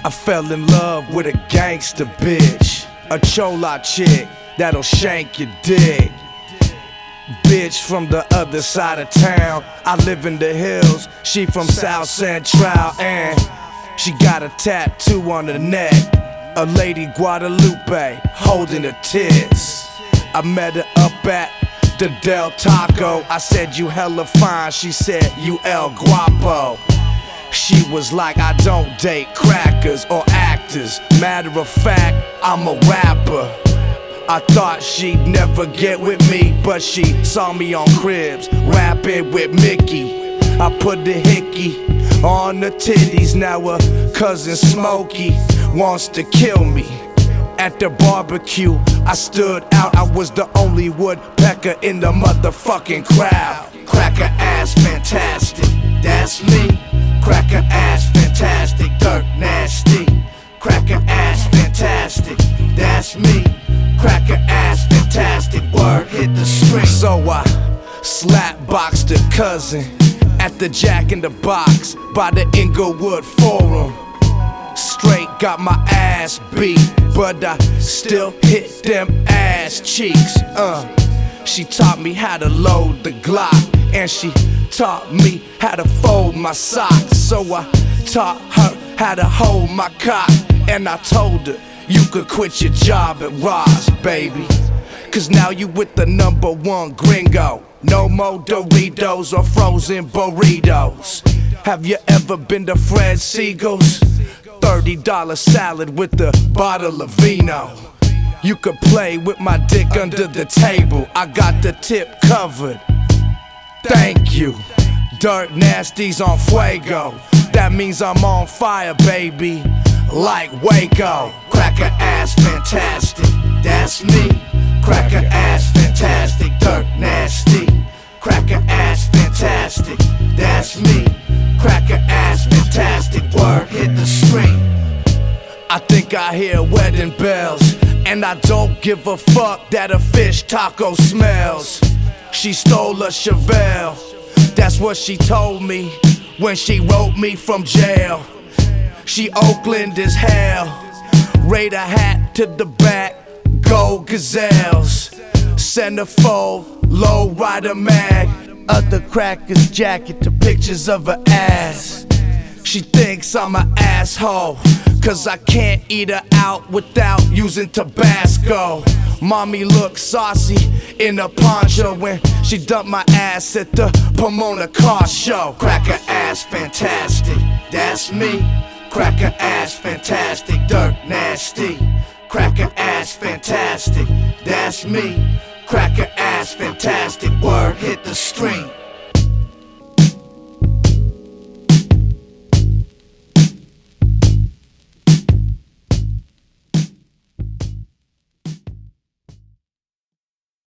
I fell in love with a gangster bitch, a chola chick that'll shank your dick. Bitch from the other side of town, I live in the hills, she from South Central, and she got a tattoo on her neck, a Lady Guadalupe holding her tits. I met her up at the Del Taco, I said you hella fine, she said you El Guapo. She was like, I don't date crackers or actors, matter of fact, I'm a rapper. I thought she'd never get with me, but she saw me on Cribs, rapping with Mickey. I put the hickey on the titties, now her cousin Smokey wants to kill me. At the barbecue, I stood out, I was the only woodpecker in the motherfucking crowd. Cracker ass fantastic, that's me. Cracker ass fantastic, dirt nasty. Cracker ass fantastic, that's me. Cracker ass fantastic, word hit the string. So I slap boxed her cousin at the Jack in the Box by the Inglewood Forum. Straight got my ass beat, but I still hit them ass cheeks. She taught me how to load the Glock, and she taught me how to fold my socks. So I taught her how to hold my cock, and I told her, you could quit your job at Ross, baby, cause now you with the #1 gringo. No more Doritos or frozen burritos. Have you ever been to Fred Siegel's? $30 salad with a bottle of vino. You could play with my dick under the table, I got the tip covered. Thank you. Dirt nasties on fuego, that means I'm on fire, baby, like Waco. Cracker ass fantastic, that's me. Cracker ass fantastic, dirt nasty. Cracker ass fantastic, that's me. Cracker ass fantastic, word hit the street. I think I hear wedding bells, and I don't give a fuck that a fish taco smells. She stole a Chevelle, that's what she told me when she wrote me from jail. She Oakland as hell, Raider hat to the back, gold gazelles. Centerfold, low rider mag, other crackers jacket to pictures of her ass. She thinks I'm an asshole, cause I can't eat her out without using Tabasco. Mommy looked saucy in a poncho when she dumped my ass at the Pomona car show. Cracker ass fantastic, that's me. Cracker ass fantastic, dirt nasty. Cracker ass fantastic, that's me. Cracker ass fantastic, word hit the street.